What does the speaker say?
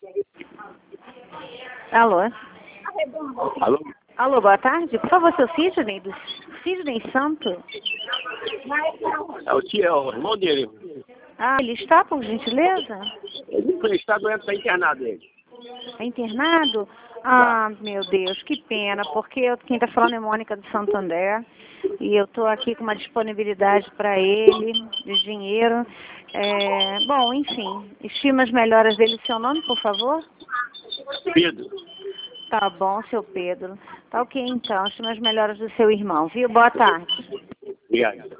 Alô? Alô? Alô, boa tarde. Por favor, seu Sidney, do Sidney Santo? É o tio, é o irmão dele. Ah, ele está, por gentileza? Ele está doente, está internado ele. É internado? Ah, meu Deus, que pena, porque quem está falando é Mônica do Santander e eu estou aqui com uma disponibilidade para ele de dinheiro. Bom, enfim, estima as melhoras dele. Seu nome, por favor? Pedro. Tá bom, seu Pedro. Tá ok, então. Estima as melhoras do seu irmão, viu? Boa tarde. Obrigado.